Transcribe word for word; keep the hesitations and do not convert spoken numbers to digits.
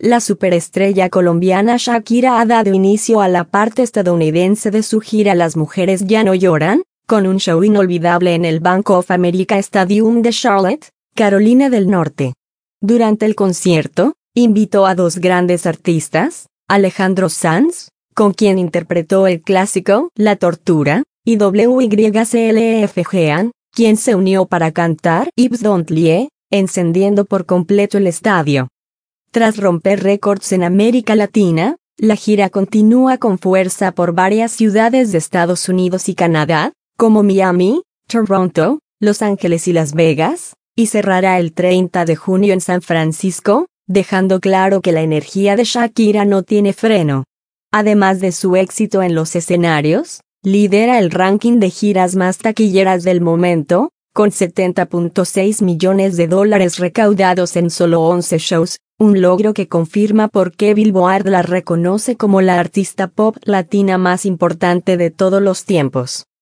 La superestrella colombiana Shakira ha dado inicio a la parte estadounidense de su gira Las mujeres ya no lloran, con un show inolvidable en el Bank of America Stadium de Charlotte, Carolina del Norte. Durante el concierto, invitó a dos grandes artistas, Alejandro Sanz, con quien interpretó el clásico La Tortura, y W Y C L F Jean, quien se unió para cantar Hips Don't Lie, encendiendo por completo el estadio. Tras romper récords en América Latina, la gira continúa con fuerza por varias ciudades de Estados Unidos y Canadá, como Miami, Toronto, Los Ángeles y Las Vegas, y cerrará el treinta de junio en San Francisco, dejando claro que la energía de Shakira no tiene freno. Además de su éxito en los escenarios, lidera el ranking de giras más taquilleras del momento, con setenta punto seis millones de dólares recaudados en solo once shows, un logro que confirma por qué Billboard la reconoce como la artista pop latina más importante de todos los tiempos.